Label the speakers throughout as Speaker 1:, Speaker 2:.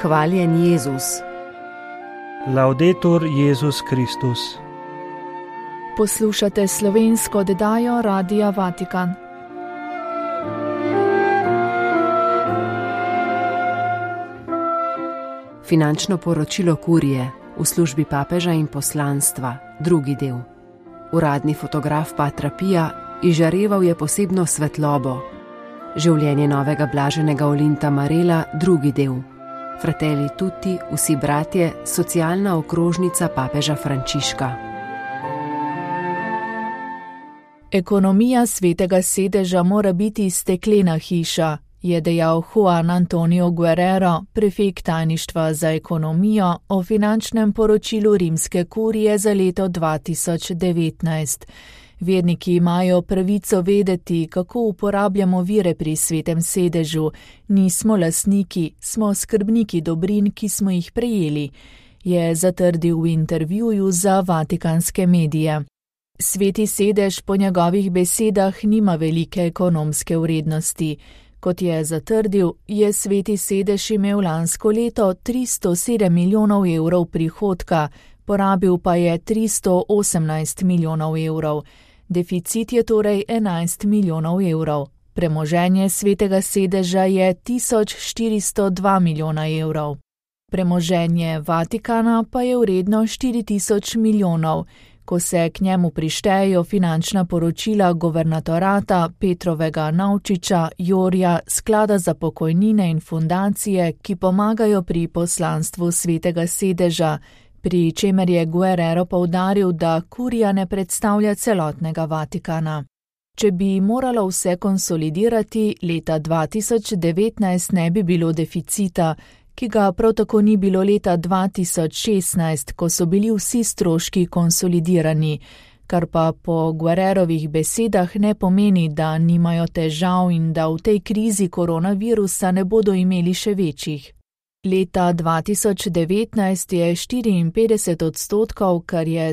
Speaker 1: Hvaljen Jezus.
Speaker 2: Laudetur Jezus Kristus.
Speaker 3: Poslušate slovensko oddajo Radia Vatikan.
Speaker 1: Finančno poročilo kurije v službi papeža in poslanstva, drugi del. Uradni fotograf Patra Pija izžareval je posebno svetlobo. Življenje novega blaženega Olinta Marela, drugi del. Fratelli tutti, vsi bratje, socialna okrožnica papeža Frančiška.
Speaker 3: Ekonomija Svetega sedeža mora biti steklena hiša, je dejal Juan Antonio Guerrero, prefekt tajništva za ekonomijo, o finančnem poročilu rimske kurije za leto 2019. Verniki imajo pravico vedeti, kako uporabljamo vire pri Svetem sedežu. Nismo lastniki, smo skrbniki dobrin, ki smo jih prejeli, je zatrdil v intervjuju za vatikanske medije. Sveti sedež po njegovih besedah nima velike ekonomske vrednosti. Kot je zatrdil, je Sveti sedež imel lansko leto 307 milijonov evrov prihodka, porabil pa je 318 milijonov evrov. Deficit je torej 11 milijonov evrov. Premoženje Svetega sedeža je 1402 milijona evrov. Premoženje Vatikana pa je vredno 4000 milijonov. Ko se k njemu prištejejo finančna poročila guvernatorata, Petrovega Navčiča, Jorja, sklada za pokojnine in fundacije, ki pomagajo pri poslanstvu Svetega sedeža, pri čemer je Guerrero poudaril, da kurija ne predstavlja celotnega Vatikana. Če bi moralo vse konsolidirati, leta 2019 ne bi bilo deficita, ki ga prav tako ni bilo leta 2016, ko so bili vsi stroški konsolidirani, kar pa po Guerrerovih besedah ne pomeni, da nimajo težav in da v tej krizi koronavirusa ne bodo imeli še večjih. Leta 2019 je 54%, kar je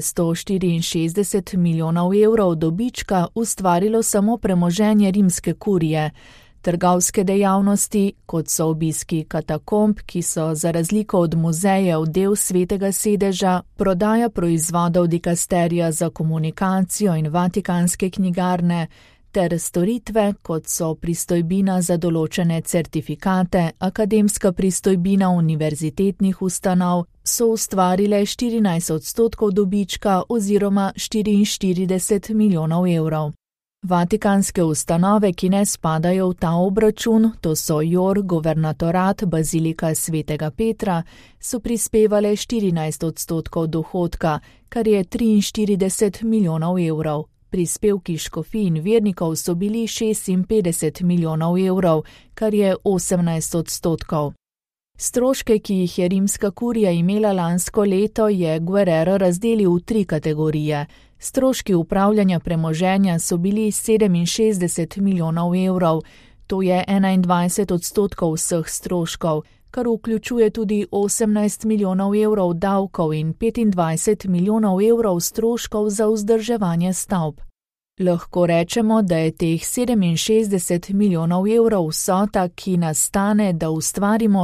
Speaker 3: 164 milijonov evrov dobička, ustvarilo samo premoženje rimske kurije. Trgovske dejavnosti, kot so obiski katakomb, ki so za razliko od muzejev del Svetega sedeža, prodaja proizvodov dikasterija za komunikacijo in vatikanske knjigarne, ter storitve, kot so pristojbina za določene certifikate, akademska pristojbina univerzitetnih ustanov, so ustvarile 14% dobička oziroma 44 milijonov evrov. Vatikanske ustanove, ki ne spadajo v ta obračun, to so Jor, guvernatorat, bazilika Svetega Petra, so prispevale 14% dohodka, kar je 43 milijonov evrov. Prispevki škofij in vernikov so bili 56 milijonov evrov, kar je 18%. Stroške, ki jih je rimska kurija imela lansko leto, je Guerrero razdelil v 3 kategorije. Stroški upravljanja premoženja so bili 67 milijonov evrov, to je 21% vseh stroškov, kar vključuje tudi 18 milijonov evrov davkov in 25 milijonov evrov stroškov za vzdrževanje stavb. Lahko rečemo, da je teh 67 milijonov evrov vsota, ki nastane, da ustvarimo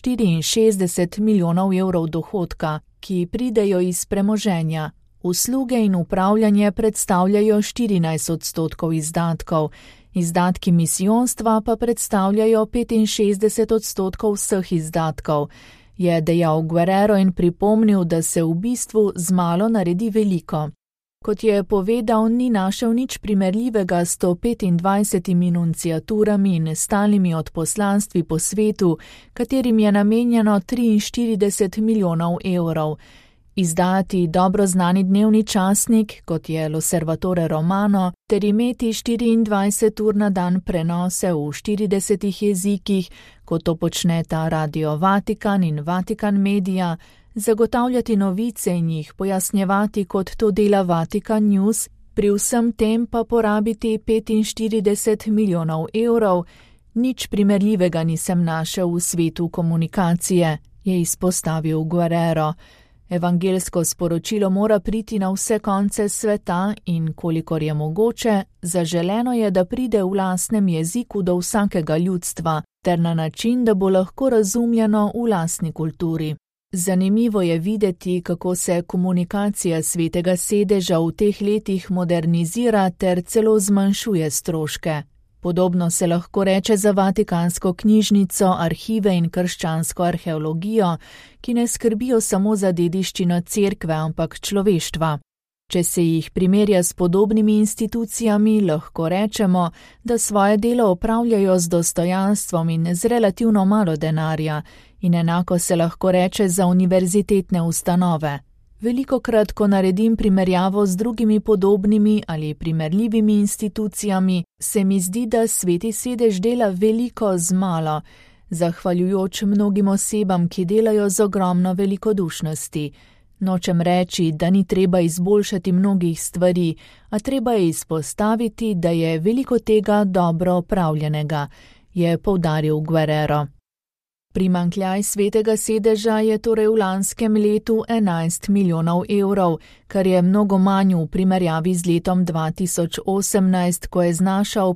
Speaker 3: 164 milijonov evrov dohodka, ki pridejo iz premoženja. Usluge in upravljanje predstavljajo 14% izdatkov, izdatki misijonstva pa predstavljajo 65% vseh izdatkov, je dejal Guerrero in pripomnil, da se v bistvu z malo naredi veliko. Kot je povedal, ni našel nič primerljivega s 125 nunciaturami in stalnimi odposlanstvi po svetu, katerim je namenjeno 43 milijonov evrov. Izdati dobro znani dnevni časnik, kot je L'Osservatore Romano, ter imeti 24 ur na dan prenose v 40 jezikih, kot to počneta Radio Vatikan in Vatikan Media, zagotavljati novice in jih pojasnjevati, kot to dela Vatikan News, pri vsem tem pa porabiti 45 milijonov evrov, nič primerljivega nisem našel v svetu komunikacije, je izpostavil Guerrero. Evangelsko sporočilo mora priti na vse konce sveta in, kolikor je mogoče, zaželeno je, da pride v lastnem jeziku do vsakega ljudstva, ter na način, da bo lahko razumljeno v lastni kulturi. Zanimivo je videti, kako se komunikacija Svetega sedeža v teh letih modernizira ter celo zmanjšuje stroške. Podobno se lahko reče za Vatikansko knjižnico, arhive in krščansko arheologijo, ki ne skrbijo samo za dediščino cerkve, ampak človeštva. Če se jih primerja s podobnimi institucijami, lahko rečemo, da svoje delo opravljajo z dostojanstvom in z relativno malo denarja, in enako se lahko reče za univerzitetne ustanove. Velikokrat, ko naredim primerjavo z drugimi podobnimi ali primerljivimi institucijami, se mi zdi, da Sveti sedež dela veliko z malo, zahvaljujoč mnogim osebam, ki delajo z ogromno velikodušnosti. Nočem reči, da ni treba izboljšati mnogih stvari, a treba je izpostaviti, da je veliko tega dobro opravljenega, je poudaril Guerrero. Primanjkljaj Svetega sedeža je torej v lanskem letu 11 milijonov evrov, kar je mnogo manj v primerjavi z letom 2018, ko je znašal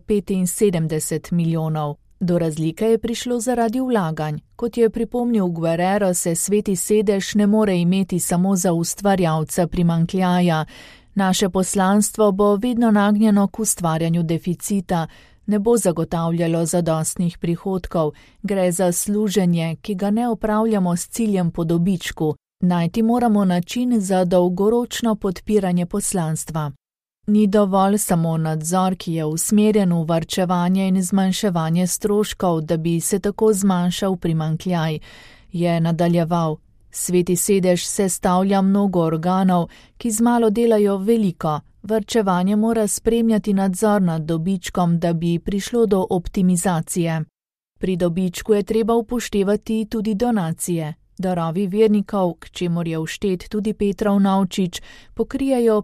Speaker 3: 75 milijonov. Do razlike je prišlo zaradi vlaganj. Kot je pripomnil Guerrero, se Sveti sedež ne more imeti samo za ustvarjalca primanjkljaja. Naše poslanstvo bo vedno nagnjeno k ustvarjanju deficita, ne bo zagotavljalo zadostnih prihodkov, gre za služenje, ki ga ne opravljamo s ciljem po dobičku. Najti moramo način za dolgoročno podpiranje poslanstva. Ni dovolj samo nadzor, ki je usmerjen v varčevanje in zmanjševanje stroškov, da bi se tako zmanjšal primanjkljaj, je nadaljeval. Sveti sedež sestavlja mnogo organov, ki z malo delajo veliko. Varčevanje mora spremljati nadzor nad dobičkom, da bi prišlo do optimizacije. Pri dobičku je treba upoštevati tudi donacije. Darovi vernikov, k čemur je vštet tudi Petrov Navčič, pokrijajo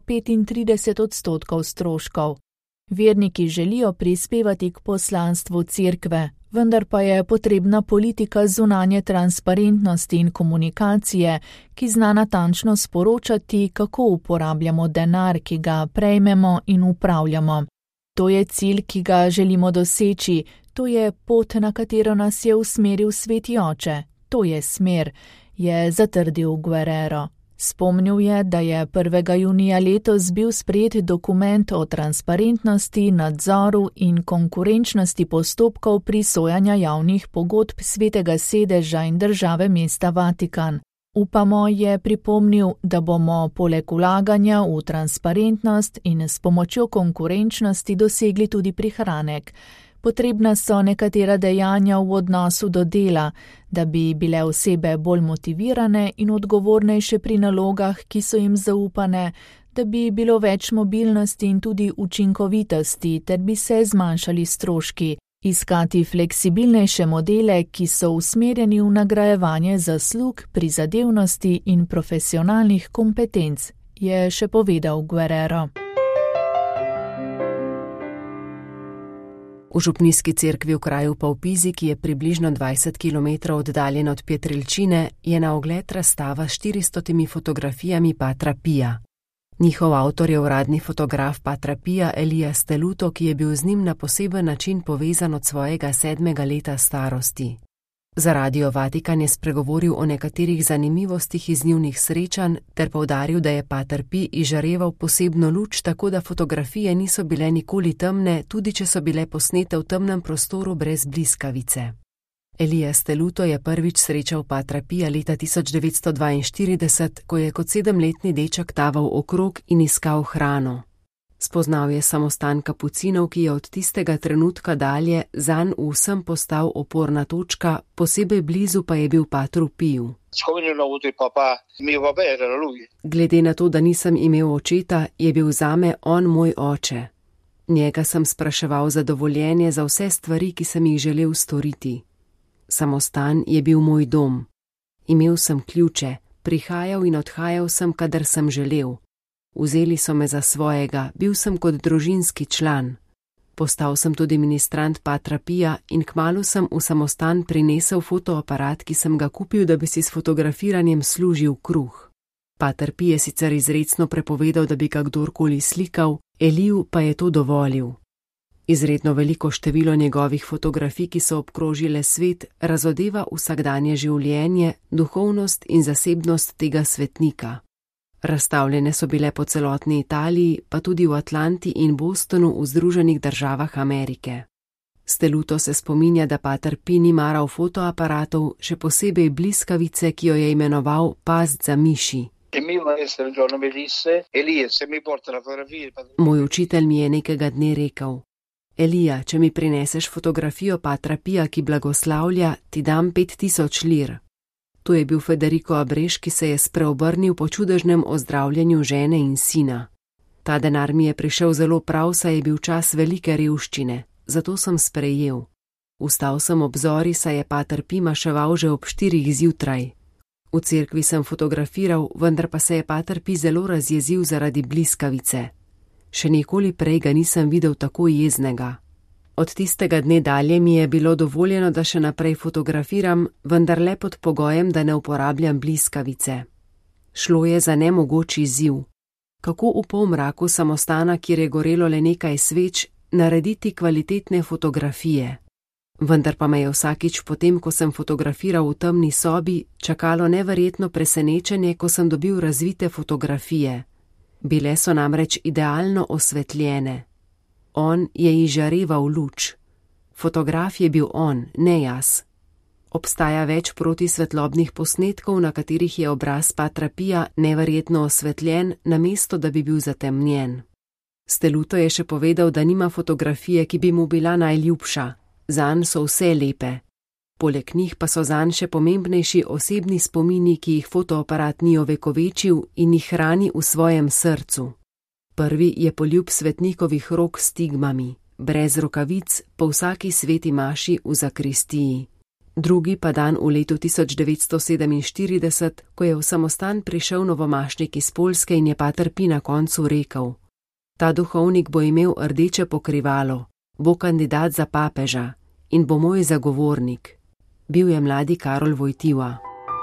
Speaker 3: 35% stroškov. Verniki želijo prispevati k poslanstvu cerkve, vendar pa je potrebna politika zunanje transparentnosti in komunikacije, ki zna natančno sporočati, kako uporabljamo denar, ki ga prejmemo in upravljamo. To je cilj, ki ga želimo doseči, to je pot, na katero nas je usmeril Sveti Oče. To je smer, je zatrdil Guerrero. Spomnil je, da je 1. junija letos bil sprejet dokument o transparentnosti, nadzoru in konkurenčnosti postopkov prisojanja javnih pogodb Svetega sedeža in države mesta Vatikan. Upamo, je pripomnil, da bomo poleg vlaganja v transparentnost in s pomočjo konkurenčnosti dosegli tudi prihranek. Potrebna so nekatera dejanja v odnosu do dela, da bi bile osebe bolj motivirane in odgovornejše pri nalogah, ki so jim zaupane, da bi bilo več mobilnosti in tudi učinkovitosti, ter bi se zmanjšali stroški. Iskati fleksibilnejše modele, ki so usmerjeni v nagrajevanje zaslug, prizadevnosti in profesionalnih kompetenc, je še povedal Guerrero.
Speaker 1: V župnijski cerkvi v kraju Pavpizi, ki je približno 20 km oddaljen od Pietrelcine, je na ogled razstava s 400 fotografijami Patra Pija. Njihov avtor je uradni fotograf Patra Pija Elija Steluto, ki je bil z njim na poseben način povezan od svojega 7. leta starosti. Za Radio Vatikan je spregovoril o nekaterih zanimivostih iz njunih srečanj ter poudaril, da je Pater Pi izžareval posebno luč, tako da fotografije niso bile nikoli temne, tudi če so bile posnete v temnem prostoru brez bliskavice. Elija Steluto je prvič srečal Patra Pija leta 1942, ko je kot 7-letni deček taval okrog in iskal hrano. Spoznal je samostan kapucinov, ki je od tistega trenutka dalje zanj vsem postal oporna točka, posebej blizu pa je bil Patru Piju. Glede na to, da nisem imel očeta, je bil zame on moj oče. Njega sem spraševal za dovoljenje za vse stvari, ki sem jih želel storiti. Samostan je bil moj dom. Imel sem ključe, prihajal in odhajal sem, kadar sem želel. Vzeli so me za svojega, bil sem kot družinski član. Postal sem tudi ministrant Patra Pija in kmalu sem v samostan prinesel fotoaparat, ki sem ga kupil, da bi si s fotografiranjem služil kruh. Pater Pi je sicer izrecno prepovedal, da bi ga kdorkoli slikal, Eliju pa je to dovolil. Izredno veliko število njegovih fotografij, ki so obkrožile svet, razodeva vsakdanje življenje, duhovnost in zasebnost tega svetnika. Razstavljene so bile po celotni Italiji, pa tudi v Atlanti in Bostonu v Združenih državah Amerike. Steluto se spominja, da pater Pi ni maral fotoaparatov, še posebej bliskavice, ki jo je imenoval past za miši. Moj učitelj mi je nekega dne rekel: Elija, če mi prineseš fotografijo patra Pija, ki blagoslavlja, ti dam 5000 lir. To je bil Federico Abreš, ki se je spreobrnil po čudežnem ozdravljanju žene in sina. Ta denar mi je prišel zelo prav, saj je bil čas velike revščine, zato sem sprejel. Vstal sem ob zori, saj je pater Pi maševal že ob 4 zjutraj. V cerkvi sem fotografiral, vendar pa se je pater Pi zelo razjezil zaradi bliskavice. Še nikoli prej ga nisem videl tako jeznega. Od tistega dne dalje mi je bilo dovoljeno, da še naprej fotografiram, vendar le pod pogojem, da ne uporabljam bliskavice. Šlo je za nemogoč izziv. Kako v polmraku samostana, kjer je gorelo le nekaj sveč, narediti kvalitetne fotografije? Vendar pa me je vsakič potem, ko sem fotografiral v temni sobi, čakalo neverjetno presenečenje, ko sem dobil razvite fotografije. Bile so namreč idealno osvetljene. On je izžareval luč. Fotograf je bil on, ne jaz. Obstaja več protisvetlobnih posnetkov, na katerih je obraz patra Pija neverjetno osvetljen, namesto da bi bil zatemnjen. Steluto je še povedal, da nima fotografije, ki bi mu bila najljubša. Zanj so vse lepe. Poleg njih pa so zanj še pomembnejši osebni spomini, ki jih fotoaparat ni ovekovečil in jih hrani v svojem srcu. Prvi je poljub svetnikovih rok s stigmami, brez rokavic, po vsaki sveti maši v zakristiji. Drugi pa dan v letu 1947, ko je v samostan prišel novomašnik iz Poljske in je pater Pi na koncu rekel: Ta duhovnik bo imel rdeče pokrivalo, bo kandidat za papeža in bo moj zagovornik. Bil je mladi Karol Wojtyła.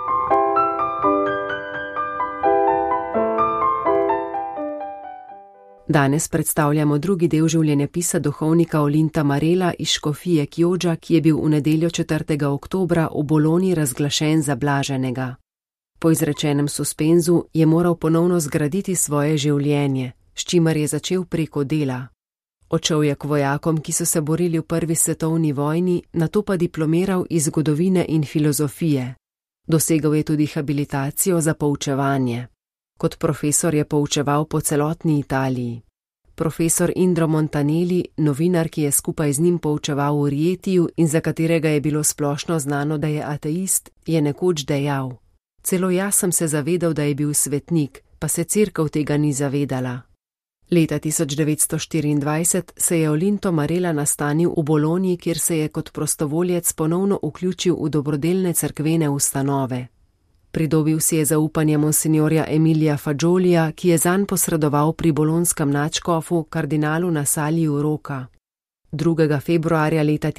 Speaker 1: Danes predstavljamo drugi del življenjepisa duhovnika Olinta Marela iz škofije Chioggia, ki je bil v nedeljo 4. oktobra v Bologni razglašen za blaženega. Po izrečenem suspenzu je moral ponovno zgraditi svoje življenje, s čimer je začel preko dela. Odšel je k vojakom, ki so se borili v prvi svetovni vojni, nato pa diplomiral iz zgodovine in filozofije. Dosegel je tudi habilitacijo za poučevanje. Kot profesor je poučeval po celotni Italiji. Profesor Indro Montanelli, novinar, ki je skupaj z njim poučeval v Rietiju in za katerega je bilo splošno znano, da je ateist, je nekoč dejal: Celo jaz sem se zavedal, da je bil svetnik, pa se cerkev tega ni zavedala. Leta 1924 se je Olinto Marela nastanil v Bologni, kjer se je kot prostovoljec ponovno vključil v dobrodelne cerkvene ustanove. Pridobil si je zaupanje monsignorja Emilija Faggiolija, ki je zanj posredoval pri bolonskem nadškofu kardinalu Nasaliju Roca. 2. februarja leta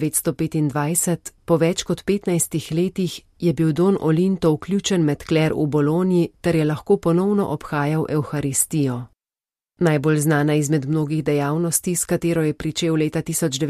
Speaker 1: 1925, po več kot 15 letih, je bil Don Olinto vključen med kler v Bologni ter je lahko ponovno obhajal Evharistijo. Najbolj znana izmed mnogih dejavnosti, s katero je pričel leta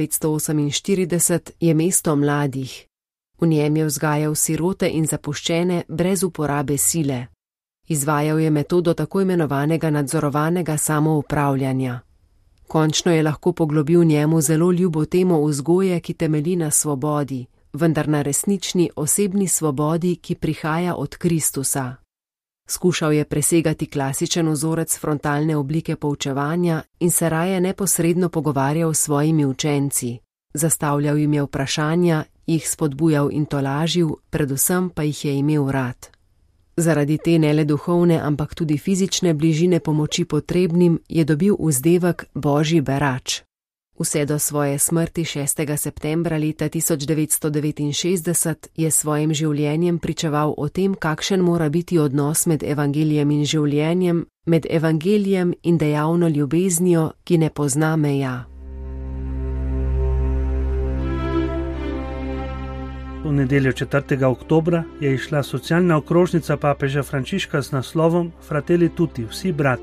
Speaker 1: 1948, je mesto mladih. V njem je vzgajal sirote in zapuščene brez uporabe sile. Izvajal je metodo tako imenovanega nadzorovanega samoupravljanja. Končno je lahko poglobil njemu zelo ljubo temo vzgoje, ki temelji na svobodi, vendar na resnični osebni svobodi, ki prihaja od Kristusa. Skušal je presegati klasičen vzorec frontalne oblike poučevanja in se raje neposredno pogovarjal s svojimi učenci. Zastavljal jim je vprašanja, jih spodbujal in tolažil, predvsem pa jih je imel rad. Zaradi te ne le duhovne, ampak tudi fizične bližine pomoči potrebnim je dobil vzdevek Božji berač. Vse do svoje smrti 6. septembra leta 1969 je svojim življenjem pričeval o tem, kakšen mora biti odnos med evangelijem in življenjem, med evangelijem in dejavno ljubeznijo, ki ne pozna meja.
Speaker 2: V nedeljo 4. oktobra je izšla socialna okrožnica papeža Frančiška z naslovom Fratelli tutti, vsi bratje.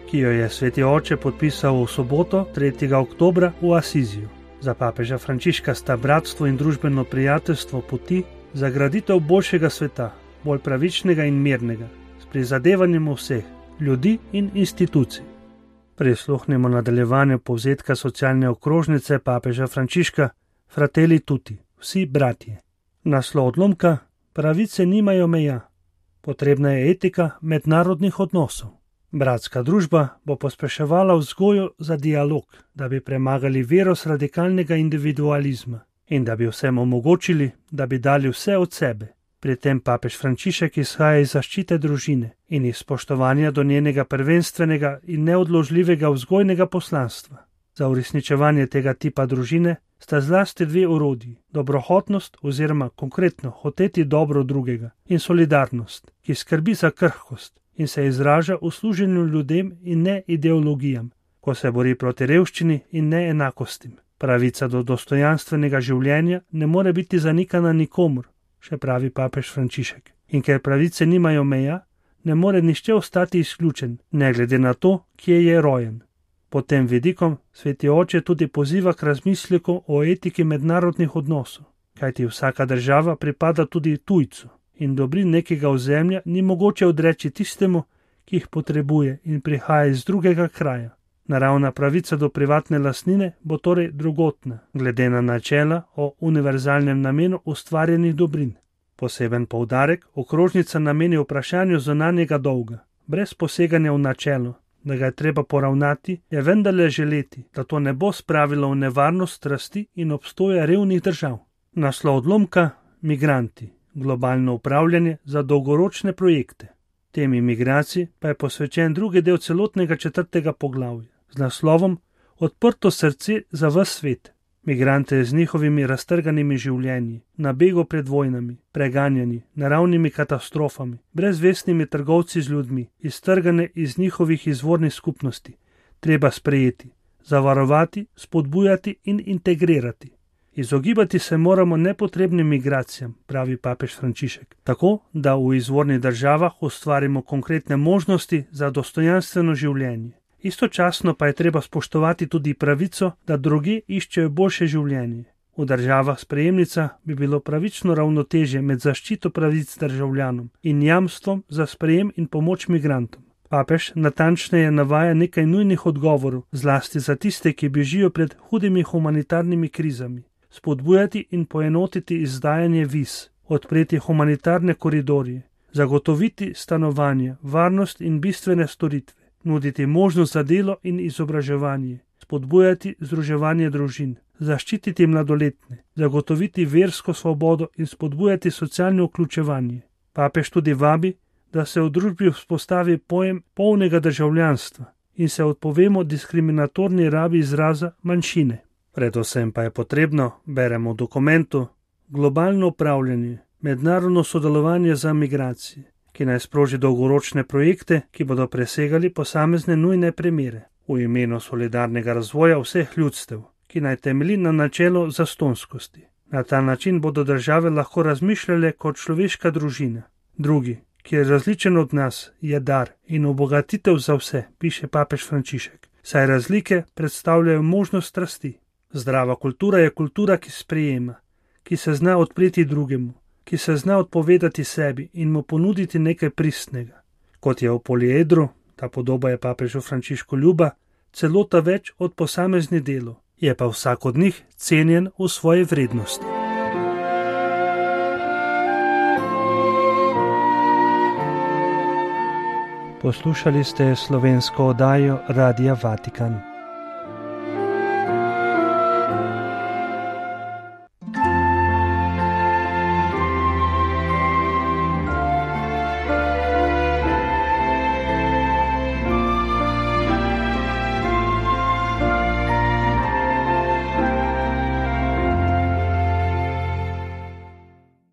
Speaker 2: ki jo je sveti oče podpisal v soboto 3. oktobra v Asiziju. Za papeža Frančiška sta bratstvo in družbeno prijateljstvo poti za graditev boljšega sveta, bolj pravičnega in mirnega, s prizadevanjem vseh ljudi in institucij. Prisluhnimo nadaljevanju povzetka socialne okrožnice papeža Frančiška Fratelli tutti, vsi bratje. Naslov odlomka: pravice nimajo meja. Potrebna je etika mednarodnih odnosov. Bratska družba bo pospeševala vzgojo za dialog, da bi premagali viros radikalnega individualizma in da bi vsem omogočili, da bi dali vse od sebe. Pri tem papež Frančišek izhaja iz zaščite družine in iz spoštovanja do njenega prvenstvenega in neodložljivega vzgojnega poslanstva. Za uresničevanje tega tipa družine sta zlasti dve orodji: dobrohotnost oziroma konkretno hoteti dobro drugega in solidarnost, ki skrbi za krhkost in se izraža v služenju ljudem in ne ideologijam, ko se bori proti revščini in neenakostim. Pravica do dostojanstvenega življenja ne more biti zanikana nikomur, še pravi papež Frančišek. In ker pravice nimajo meja, ne more nihče ostati izključen, ne glede na to, kje je rojen. Pod tem vidikom sveti oče tudi poziva k razmisleku o etiki mednarodnih odnosov, kajti vsaka država pripada tudi tujcu in dobrin nekega ozemlja ni mogoče odreči tistemu, ki jih potrebuje in prihaja iz drugega kraja. Naravna pravica do privatne lastnine bo torej drugotna, glede na načela o univerzalnem namenu ustvarjenih dobrin. Poseben poudarek okrožnica nameni vprašanju zunanjega dolga, brez poseganja v načelo, da ga je treba poravnati, je vendarle želeti, da to ne bo spravilo v nevarnost strasti in obstoja revnih držav. Naslov odlomka: migranti, globalno upravljanje za dolgoročne projekte. Temi migracij pa je posvečen drugi del celotnega 4. poglavja z naslovom Odprto srce za ves svet. Migrante z njihovimi raztrganimi življenji, na begu pred vojnami, preganjani, naravnimi katastrofami, brezvestnimi trgovci z ljudmi, iztrgane iz njihovih izvornih skupnosti, treba sprejeti, zavarovati, spodbujati in integrirati. Izogibati se moramo nepotrebnim migracijam, pravi papež Frančišek, tako da v izvornih državah ustvarimo konkretne možnosti za dostojanstveno življenje. Istočasno pa je treba spoštovati tudi pravico, da drugi iščejo boljše življenje. V državah sprejemnica bi bilo pravično ravnotežje med zaščito pravic državljanom in jamstvom za sprejem in pomoč migrantom. Papež natančneje navaja nekaj nujnih odgovorov, zlasti za tiste, ki bežijo pred hudimi humanitarnimi krizami. Spodbujati in poenotiti izdajanje viz, odpreti humanitarne koridorje, zagotoviti stanovanje, varnost in bistvene storitve, nuditi možnost za delo in izobraževanje, spodbujati združevanje družin, zaščititi mladoletne, zagotoviti versko svobodo in spodbujati socialno vključevanje. Papež tudi vabi, da se v družbi vzpostavi pojem polnega državljanstva in se odpovemo diskriminatorni rabi izraza manjšine. Predvsem pa je potrebno, beremo v dokumentu, globalno upravljanje, mednarodno sodelovanje za migracije, ki naj sproži dolgoročne projekte, ki bodo presegali posamezne nujne primere, v imenu solidarnega razvoja vseh ljudstev, ki naj temelji na načelu zastonskosti. Na ta način bodo države lahko razmišljale kot človeška družina. Drugi, ki je različen od nas, je dar in obogatitev za vse, piše papež Frančišek, saj razlike predstavljajo možnost strasti. Zdrava kultura je kultura, ki sprejema, ki se zna odpreti drugemu, ki se zna odpovedati sebi in mu ponuditi nekaj pristnega. Kot je v poliedru, ta podoba je papežu Frančišku ljuba, celota več od posameznih delov, je pa vsak od njih cenjen v svoji vrednosti. Poslušali ste slovensko oddajo Radia Vatikan.